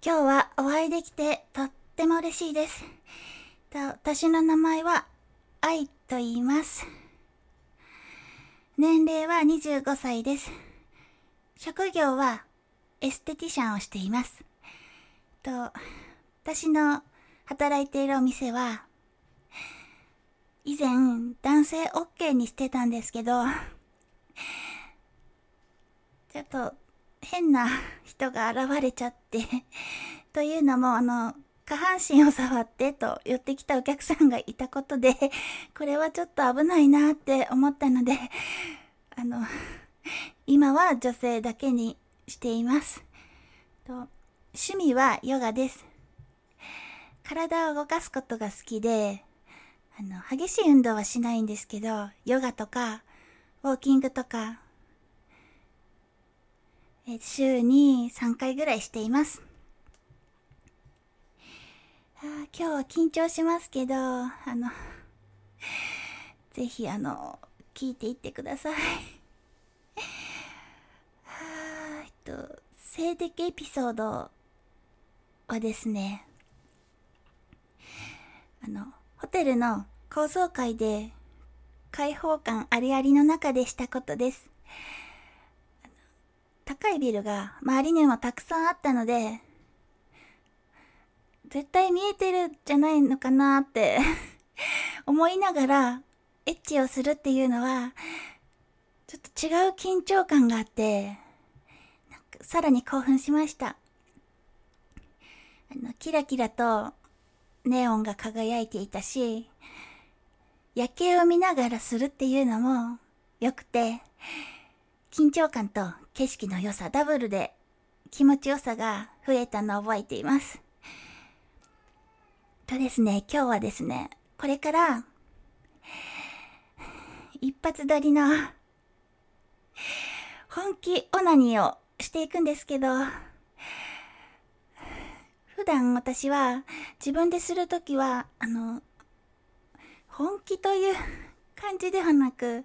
今日はお会いできてとっても嬉しいです。私の名前は愛と言います。年齢は25歳です。職業はエステティシャンをしています。私の働いているお店は以前男性 OK にしてたんですけど、ちょっと変な人が現れちゃってというのも下半身を触ってと寄ってきたお客さんがいたことで、これはちょっと危ないなって思ったので、今は女性だけにしています。趣味はヨガです。体を動かすことが好きで、激しい運動はしないんですけど、ヨガとかウォーキングとか、週に3回ぐらいしています。今日は緊張しますけど、ぜひ聞いていってください。性的エピソードはですね、ホテルの高層階で開放感ありありの中でしたことです。高いビルが周りにもたくさんあったので、絶対見えてるんじゃないのかなって思いながらエッチをするっていうのはちょっと違う緊張感があって、さらに興奮しました。キラキラとネオンが輝いていたし、夜景を見ながらするっていうのも良くて、緊張感と景色の良さダブルで気持ちよさが増えたのを覚えています。ですね、今日はですね、これから一発撮りの本気オナニーをしていくんですけど、普段私は自分でするときは本気という感じではなく、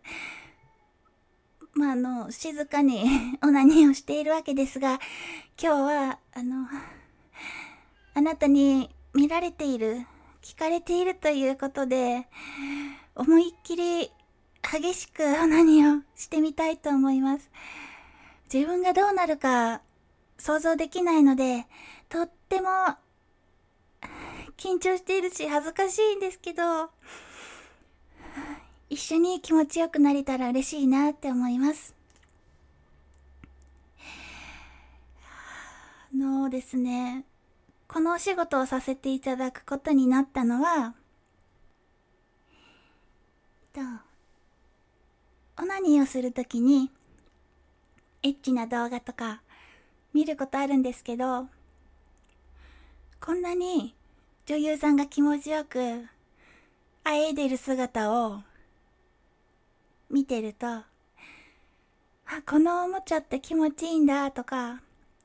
静かにオナニーをしているわけですが、今日はあなたに見られている、聞かれているということで、思いっきり激しくオナニーをしてみたいと思います。自分がどうなるか想像できないので、とっても緊張しているし恥ずかしいんですけど、一緒に気持ちよくなれたら嬉しいなって思います。ですね、このお仕事をさせていただくことになったのは、オナニーをするときにエッチな動画とか見ることあるんですけど、こんなに女優さんが気持ちよくあえいでいる姿を見てると、このおもちゃって気持ちいいんだとか、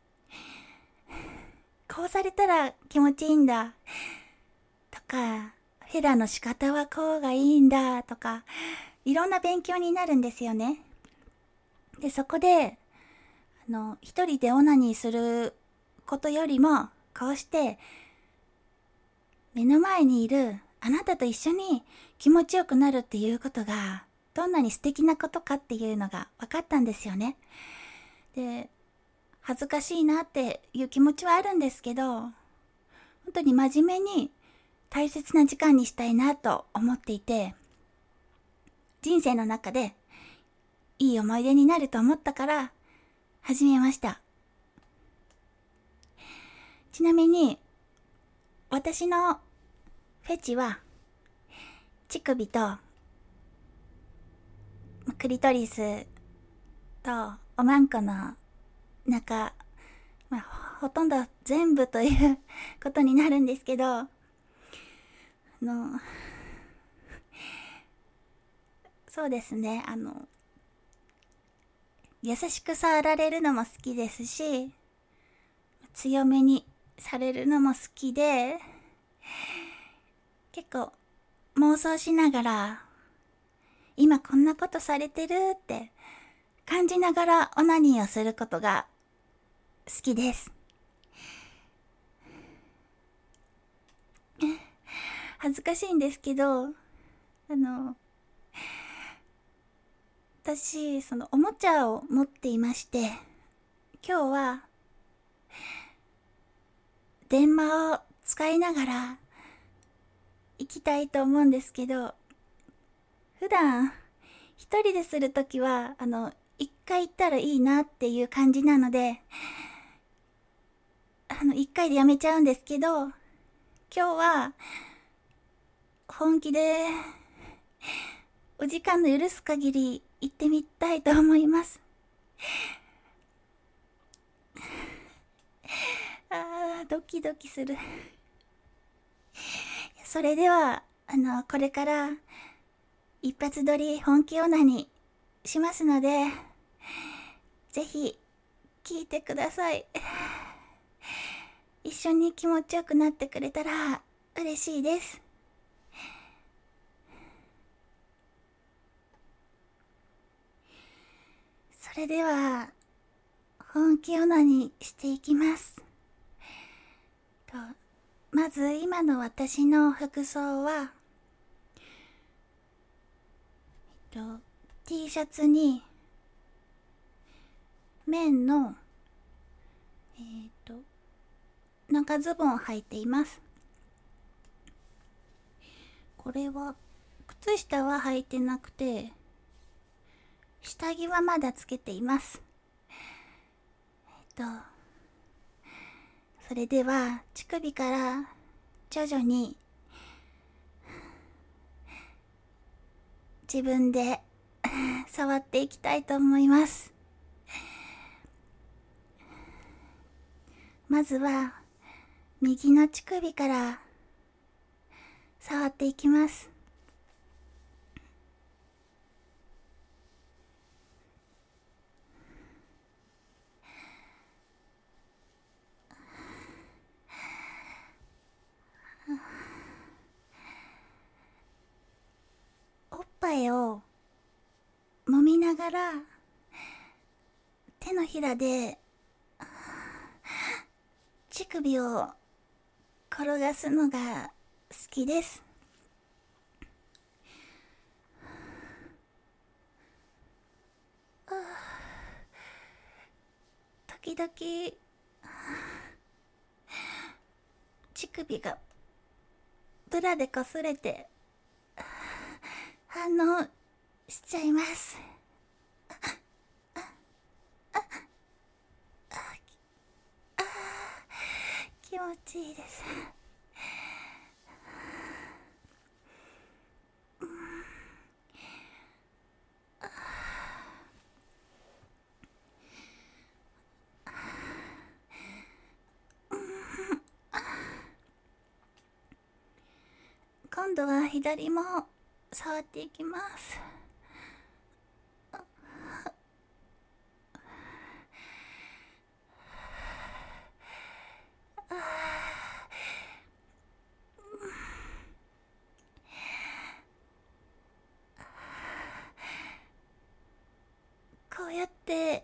こうされたら気持ちいいんだとか、フェラの仕方はこうがいいんだとか、いろんな勉強になるんですよね。で、そこで一人でオナニーすることよりも、こうして目の前にいるあなたと一緒に気持ちよくなるっていうことがどんなに素敵なことかっていうのが分かったんですよね。で、恥ずかしいなっていう気持ちはあるんですけど、本当に真面目に大切な時間にしたいなと思っていて、人生の中でいい思い出になると思ったから始めました。ちなみに私のフェチは乳首とクリトリスとおまんこの中、ほとんど全部ということになるんですけど、そうですね、優しく触られるのも好きですし、強めにされるのも好きで、結構妄想しながら、今こんなことされてるって感じながらオナニーをすることが好きです。 恥ずかしいんですけど、私、そのおもちゃを持っていまして、今日は電話を使いながら行きたいと思うんですけど、普段一人でするときは、一回行ったらいいなっていう感じなので、一回でやめちゃうんですけど、今日は本気でお時間の許す限り行ってみたいと思います。ドキドキする。それでは、これから一発撮り本気オナにしますので、ぜひ聞いてください。一緒に気持ちよくなってくれたら嬉しいです。それでは本気オナにしていきます。まず今の私の服装は、T シャツに綿の長ズボンを履いています。これは靴下は履いてなくて、下着はまだつけています。それでは乳首から徐々に自分で触っていきたいと思います。まずは右の乳首から触っていきます。おっぱいを揉みながら手のひらで乳首を転がすのが好きです。時々乳首がブラで擦れて反応しちゃいます。気持ちいいです。今度は左も触っていきます。こうやって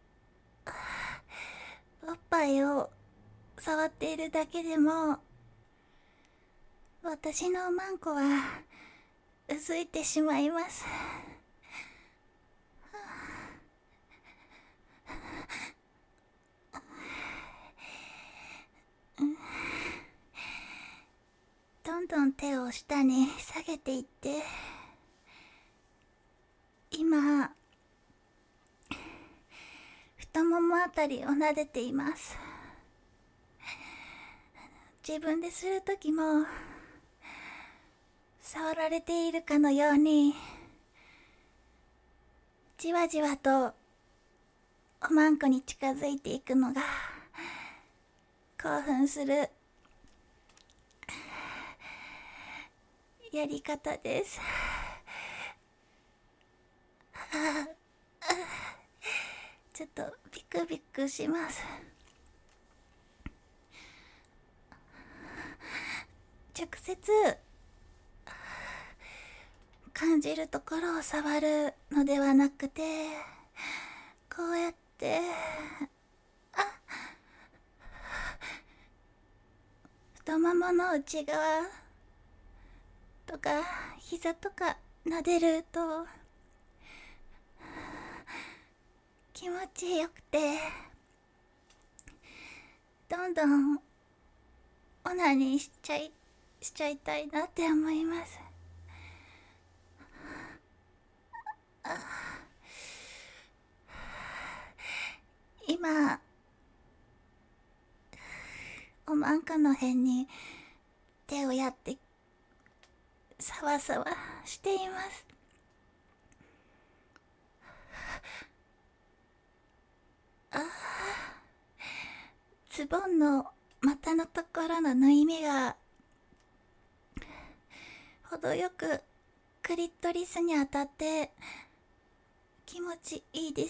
おっぱいを触っているだけでも私のマンコはうずいてしまいます。どんどん手を下に下げていって、今太ももあたりを撫でています。自分でするときも触られているかのようにじわじわとおまんこに近づいていくのが興奮するやり方です。ちょっとビクビクします。直接感じるところを触るのではなくて、こうやって太ももの内側とか膝とか撫でると気持ちよくて、どんどんオナニーしちゃいたいなって思います。今おまんかの辺に手をやってさわさわしています。ズボンの股のところの縫い目が程よくクリトリスに当たって気持ちいいです。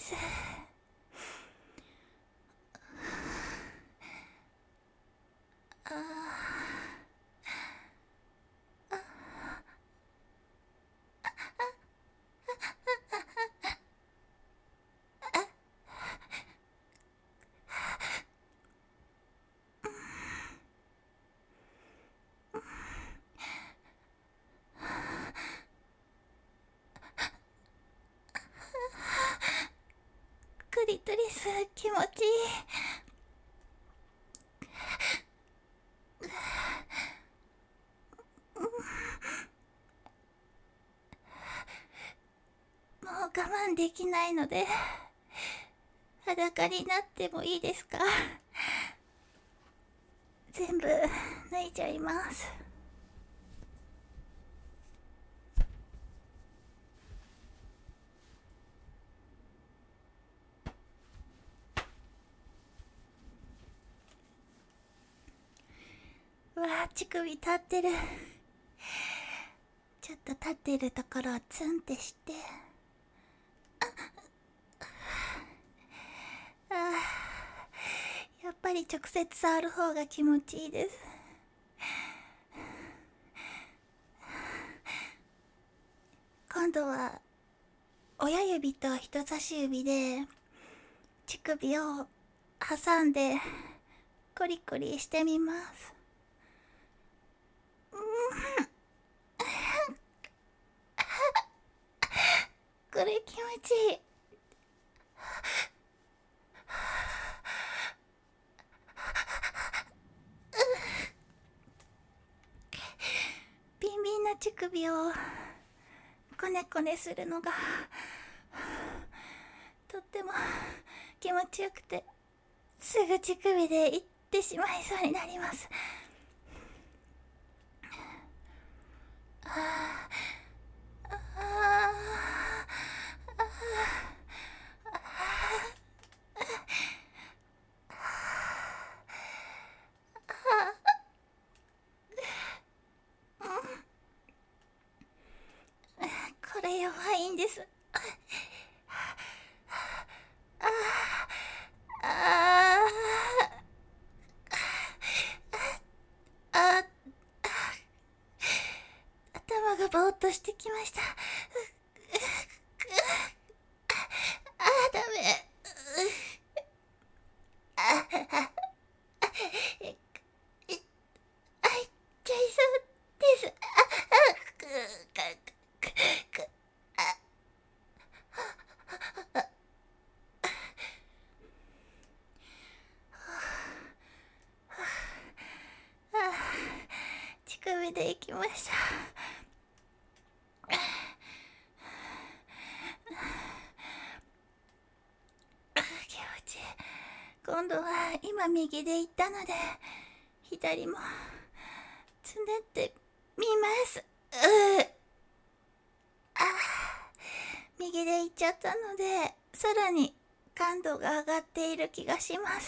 クリトリス気持ちいい。もう我慢できないので裸になってもいいですか？全部脱いじゃいます。うわー、乳首立ってる。ちょっと立ってるところをツンってして、やっぱり直接触る方が気持ちいいです。今度は親指と人差し指で乳首を挟んでコリコリしてみます。これ気持ちいい。ビンビンな乳首をコネコネするのがとっても気持ちよくて、すぐ乳首でいってしまいそうになります。これ弱いんです。頭がぼーっとしてきました。ダメ。いっちゃいそうです。乳首で行きました。気持ちいい。今度は今右で行ったので左もつねってみます。右で行っちゃったのでさらに感度が上がっている気がします。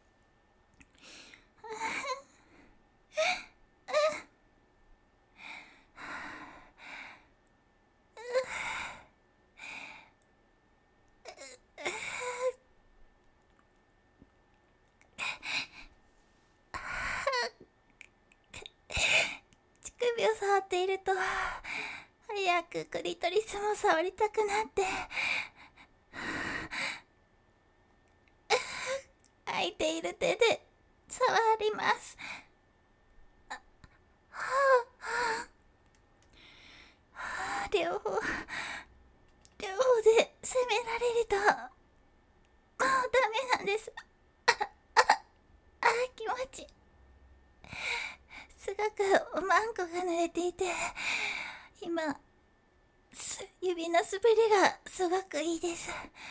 乳首を触っていると早くクリトリスも触りたくなって、空いている手で触ります。 です。気持ちいい。すごくおまんこが濡れていて、今、指の滑りがすごくいいです。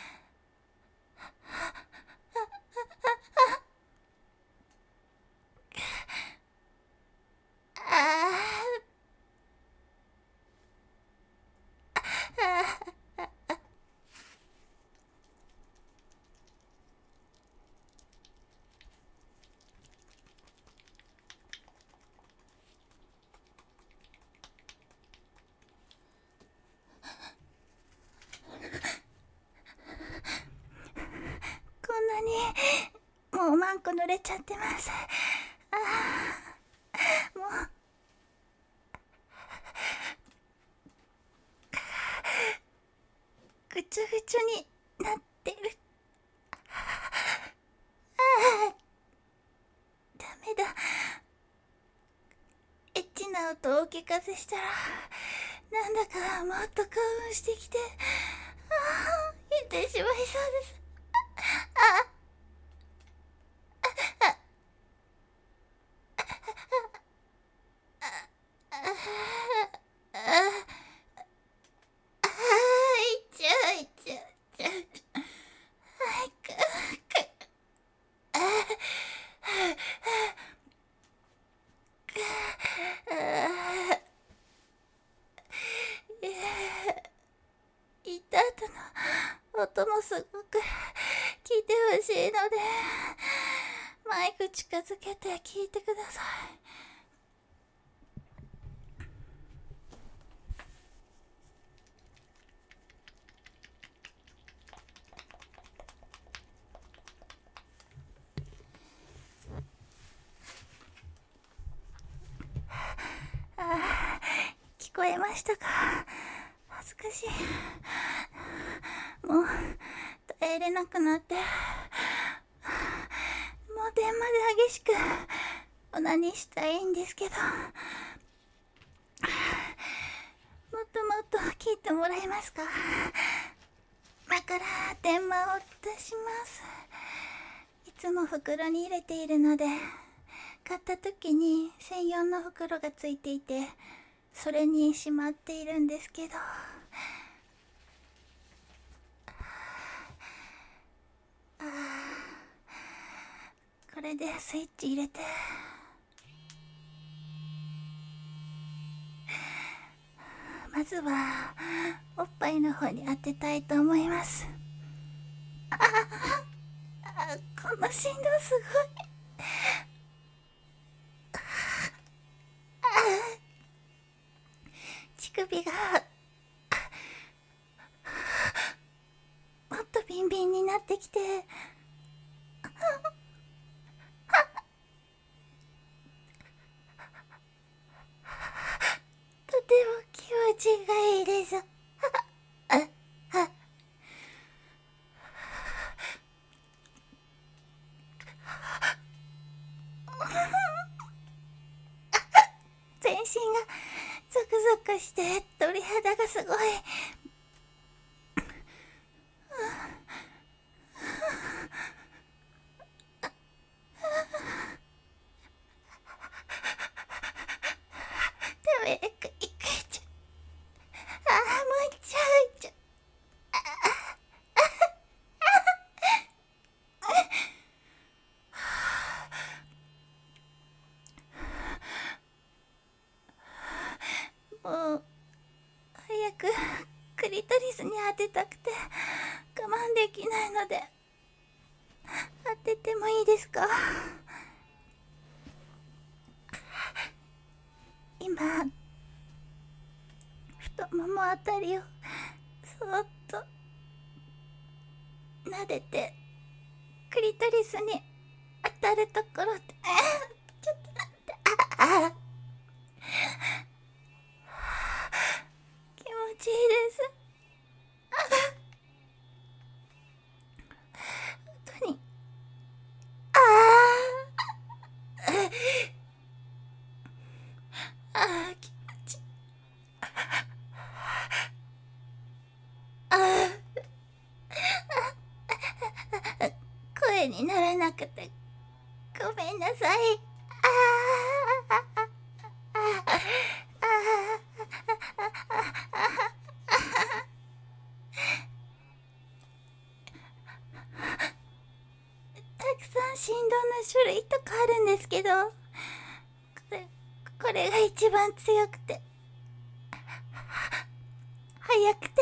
こんなにもうおまんこ濡れちゃってます。もうぐちゅぐちゅになってる。ダメだ。エッチな音をお聞かせしたら、なんだかもっと興奮してきて、言ってしまいそうです。いっちゃういっちゃういっちゃう。言った後の音もすごく聞いてほしいので、マイク近づけて聞いてください。聞こえましたか？恥ずかしい。もう耐えれなくなって、もう電話で激しくオナニーしたいんですけど、もっともっと聞いてもらえますか？今から電話を出します。いつも袋に入れているので、買った時に専用の袋がついていて、それにしまっているんですけど、これでスイッチ入れて、まずはおっぱいの方に当てたいと思います。この振動すごい。乳首がもっとビンビンになってきて、とても気持ちがいいです。全身がゾクゾクして鳥肌がすごい。ダメ、一回ちょ。もうちょいちょ。もう早くクリトリスに当てたくて我慢できないので、当ててもいいですか？今、太ももあたりをそーっと撫でて、クリトリスに当たるところで、ちょっと待って。気持ちいいです。本当に。気持ちいい。声れにならなくてごめんなさい。たくさん振動の種類とかあるんですけど、これが一番強くて速くて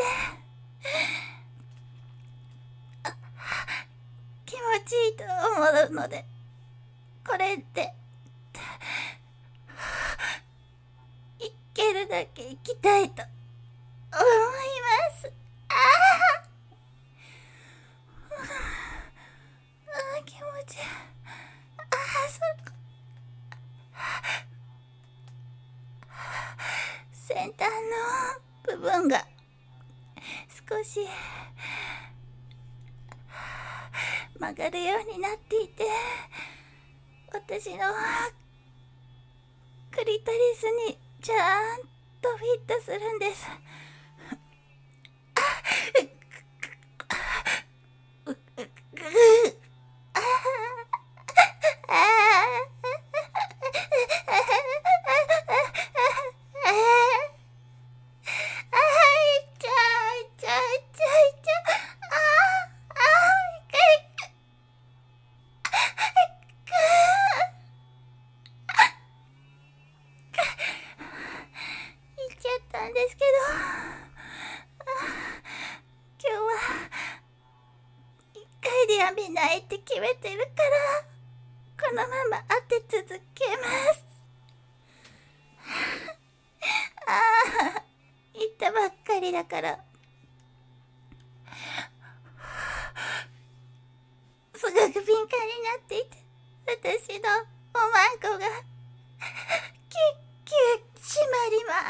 気持ちいいと思うので、これでいけるだけ行きたいと思います。気持ちいい。そこ先端の部分が少し曲がるようになっていて、私のクリトリスにちゃんとフィットするんです。ですけど、今日は一回でやめないって決めてるから、このまま当て続けます。言ったばっかりだからすごく敏感になっていて、私のおまんこがキュッキュッ締まります。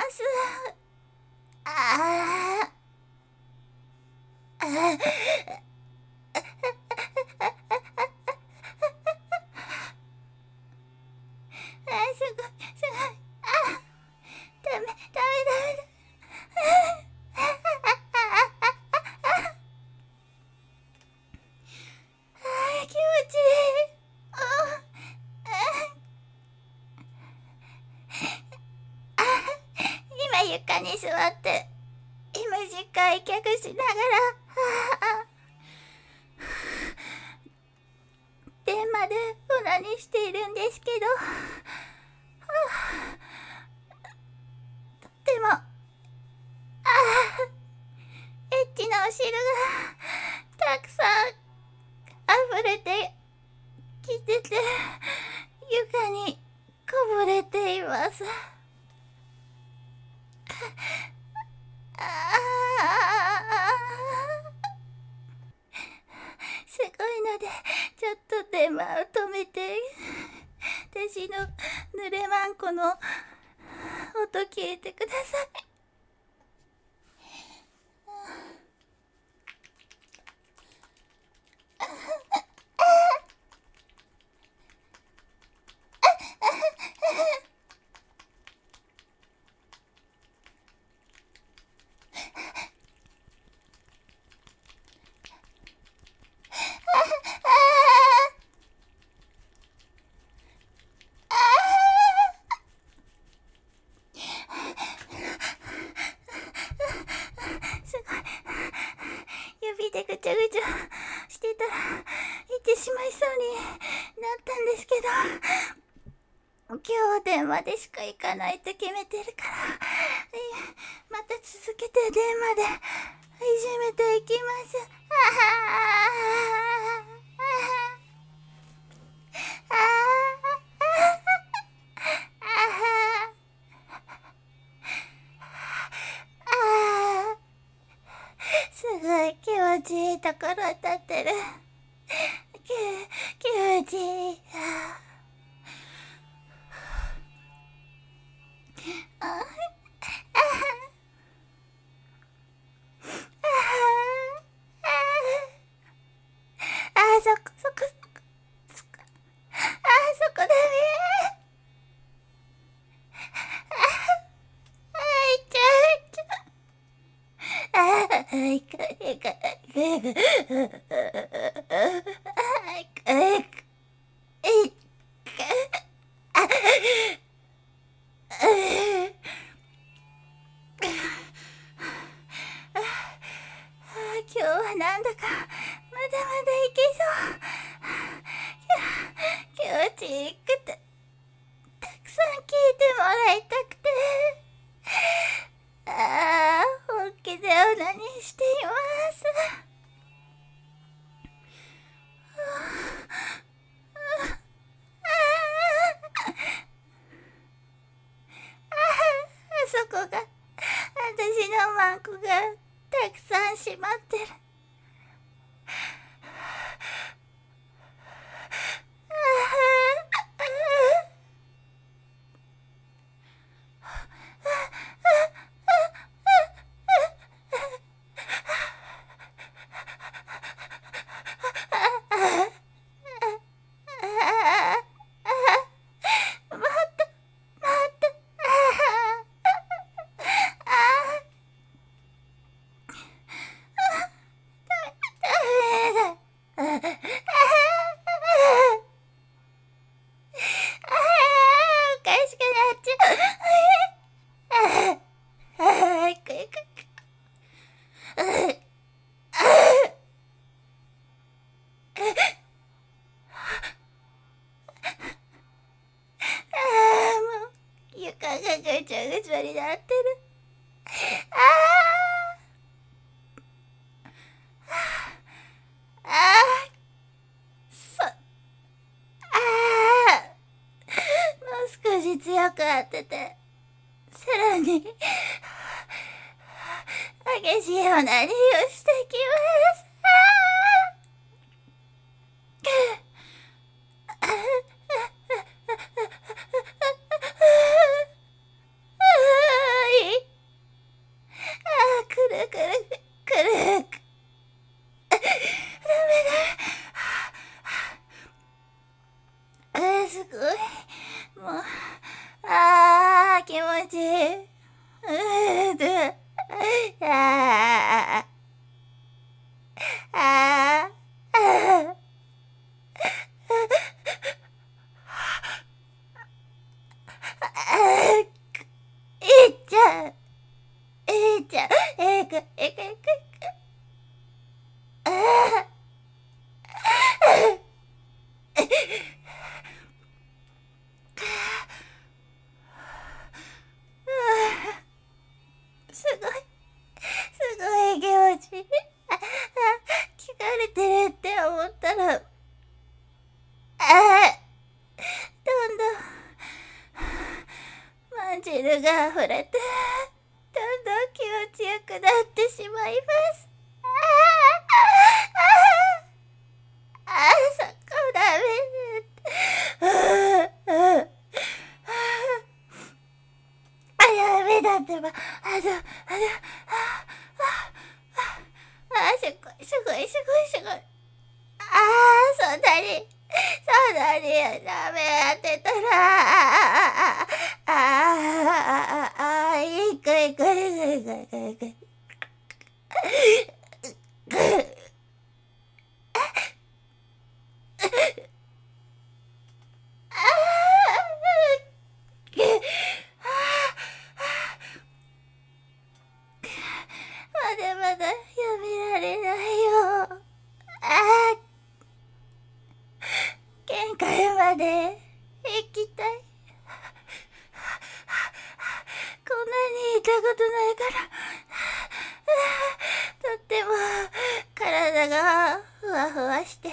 すごい、ダメだ。気持ちいい。今床に座って短い客しながら電話でオナニーしているんですけど、とってもエッチなお汁がたくさん溢れてきてて、床にこぼれています。すごいので、ちょっと電話を止めて、私の濡れまんこの音聞いてください。指でぐちゃぐちゃしてたら行ってしまいそうになったんですけど、今日は電話でしか行かないと決めてるから、また続けて電話で始めていきます。すごい気持ちいいところ立ってる。気持ちいい。そこだね。いか力がたくさんしまってる。床がぐちゃぐちゃになってる。もう少し強く当てて、さらに激しいおなりをしてきます。くるくるくるく。ダメだ。すごい。もう、気持ちいい。いっちゃん。すごい気持ちいい。聞かれてるって思ったら、どんどんマジルが溢れて、どんどん気持ちよくなってしまいます。そこダメだってば、すごい。そんなにダメやってたら、いく。まだやめられないよ。限界まで行きたい。こんなに痛ことないから、とっても体がふわふわして、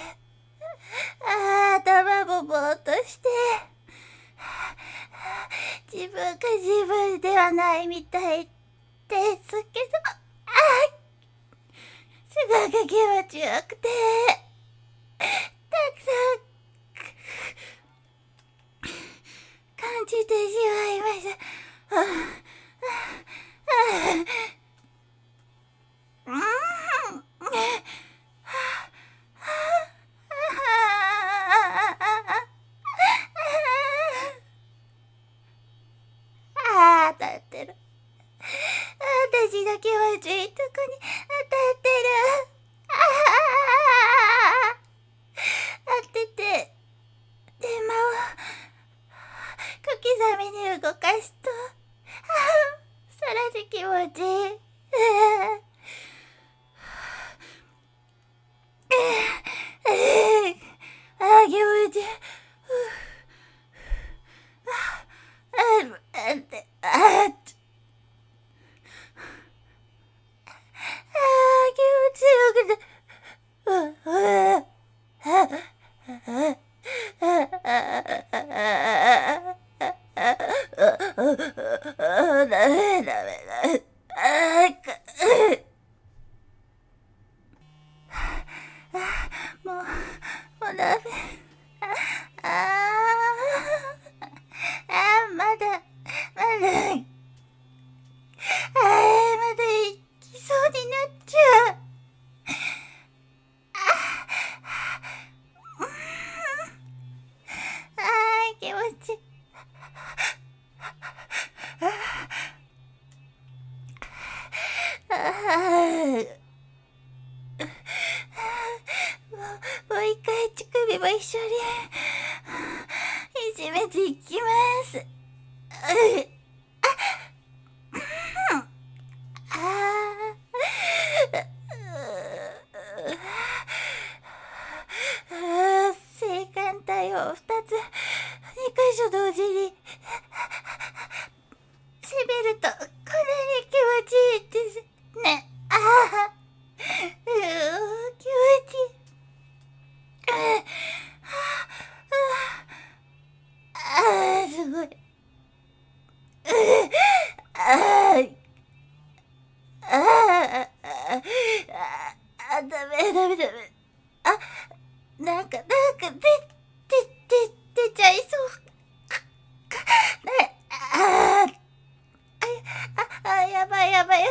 頭もぼーっとして、自分が自分ではないみたいですけど、すごく気持ちよくて、たくさん感じてしまいました。当たってる。私の気持ちいいとこに当たってる。 ダメ。まだ、まだ行きそうになっちゃう。気持ちいい。もう一回乳首も一緒にいじめていきます。性感帯を2つ2箇所同時に攻めるとこんなに気持ちいいですね。気持ちいい。すごい。ダメ。なんか出ちゃいそう。やばい。ダメ。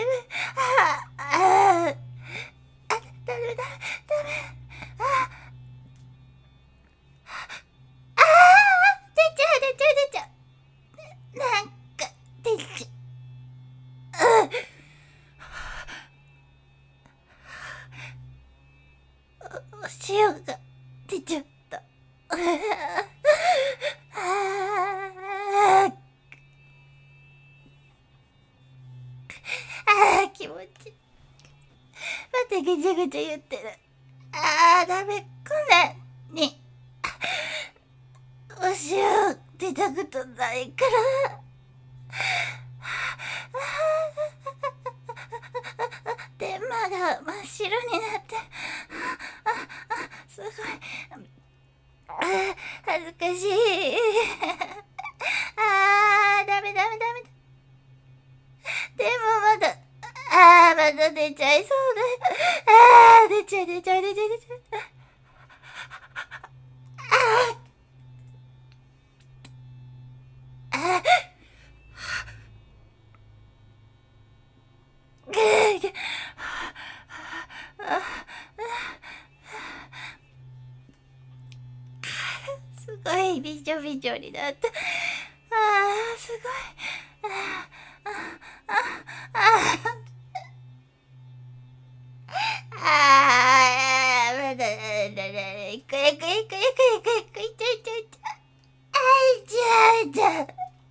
出ちゃう。なんか出ちゃう。お塩が出ちゃった。気持ちいい。またぐちゃぐちゃ言ってる。ダメ。こんなにお塩出たことないから。で、まだ真っ白になって、すごい、恥ずかしい。ダメ。でもまだ出ちゃいそうだ。出ちゃう。すごいびちょびちょになった。すごい。まだ、いく。ちゃ。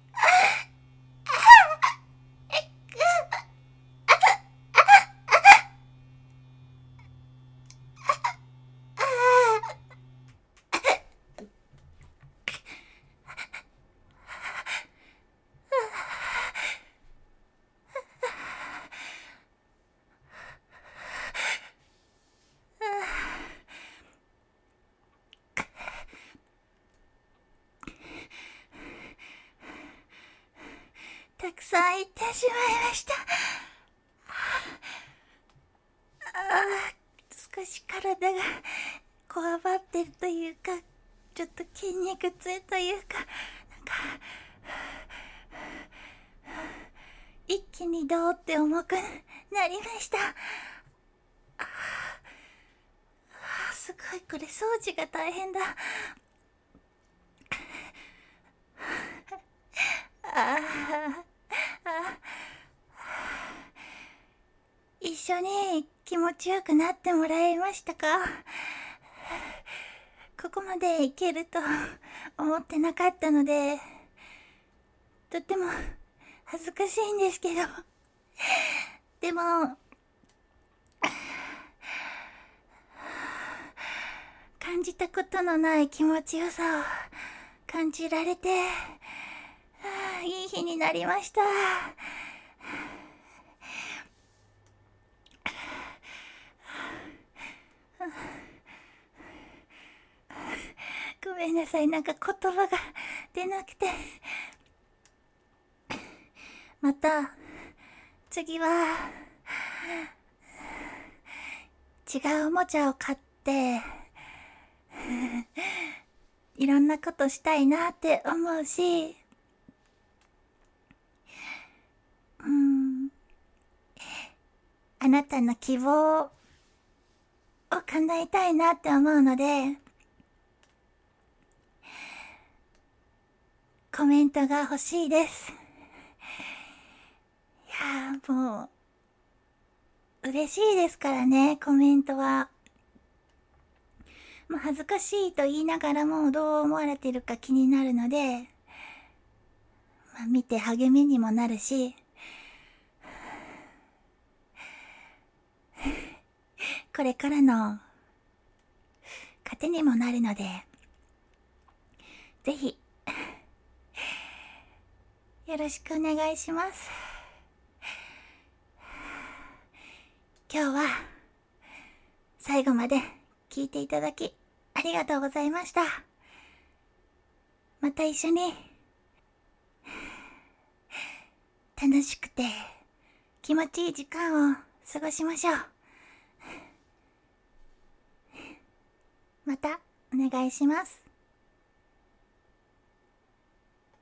たくさん行ってしまいました。少し体がこわばってるというか、ちょっと筋肉痛というか、一気にどうって重くなりました。すごい、これ掃除が大変だ。一緒に気持ちよくなってもらえましたか？ここまでいけると思ってなかったので、とっても恥ずかしいんですけど、でも感じたことのない気持ちよさを感じられて、いい日になりました。ごめんなさい、なんか言葉が出なくて。また次は違うおもちゃを買っていろんなことしたいなって思うし、あなたの希望を叶えたいなって思うので、コメントが欲しいです。いやーもう、嬉しいですからね、コメントは。もう恥ずかしいと言いながらもどう思われてるか気になるので、見て励みにもなるし、これからの糧にもなるので、ぜひ、よろしくお願いします。今日は、最後まで聞いていただき、ありがとうございました。また一緒に、楽しくて、気持ちいい時間を過ごしましょう。また、お願いします。